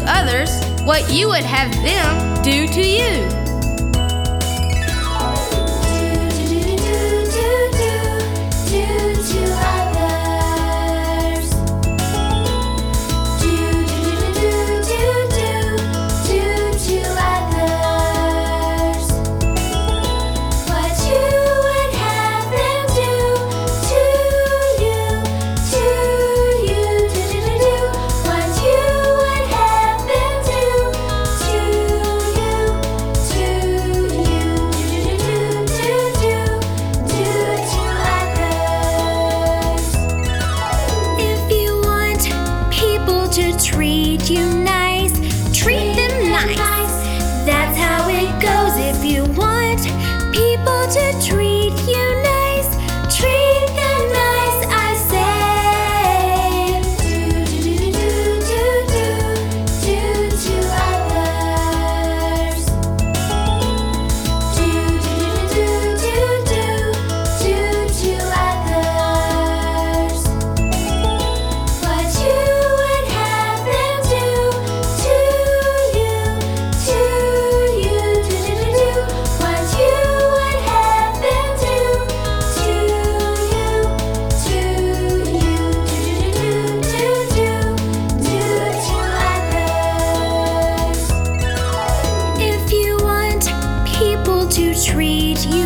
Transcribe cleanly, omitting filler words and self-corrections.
others what you would have them do to you. Treat you nice, treat them nice. That's how it goes. If you want people to treat you nice, treat them nice, I say. Do to others. Do to others. What you would have them do to you. What you would have them do to you. Do to others. If you want people to treat you